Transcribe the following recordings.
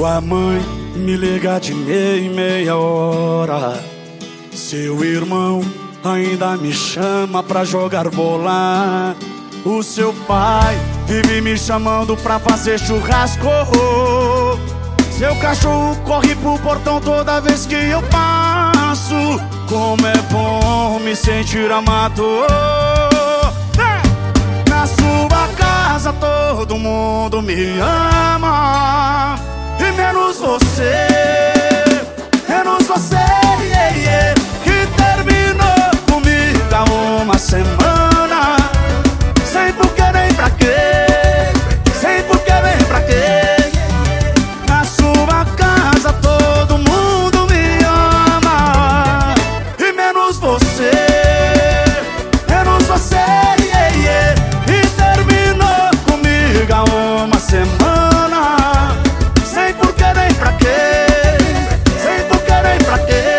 Sua mãe me liga de meia em meia hora. Seu irmão ainda me chama pra jogar bola. O seu pai vive me chamando pra fazer churrasco. Seu cachorro corre pro portão toda vez que eu passo. Como é bom me sentir amado. Na sua casa todo mundo me ama, e menos você, yeah, yeah, que terminou comigo há uma semana. Sem porquê nem pra quê, sem porquê nem pra quê. Na sua casa todo mundo me ama, e menos você, yeah, yeah, que terminou comigo há uma semana. Sem porquê nem pra quê, sem porquê nem pra quê.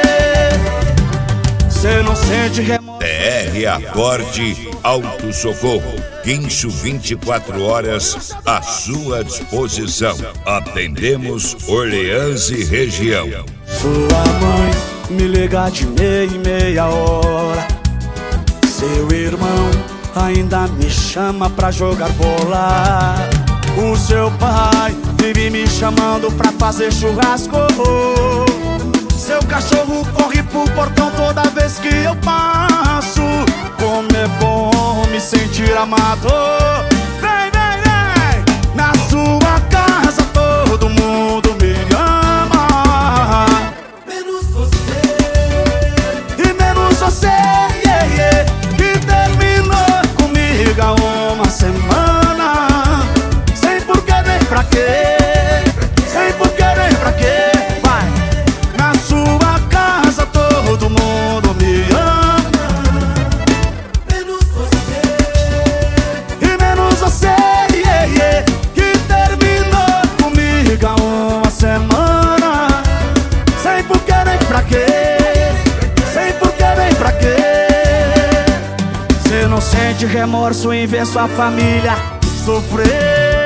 Cê não sente remorso. DR Acorde Auto Socorro, Guincho 24 horas à sua disposição. Atendemos Orleans e região. Sua mãe me liga de meia em meia hora. Seu irmão ainda me chama pra jogar bola. O seu pai vive me chamando pra fazer churrasco. Seu cachorro corre pro portão toda vez que eu passo. Como é bom me sentir amado. Vem, vem, vem. Na sua casa todo mundo me ama, menos você, e menos você, yeah, yeah, que terminou comigo há uma semana. Sem porquê nem pra quê, sem porquê nem pra quê. Vai. Na sua casa todo mundo me ama, menos você, e menos você, yeah, yeah, que terminou comigo há uma semana. Sem porquê nem pra quê, sem porquê nem pra quê. Cê não sente remorso em ver sua família sofrer.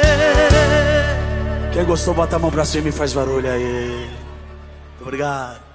Quem gostou, bota a mão pra cima e faz barulho aí. Obrigado.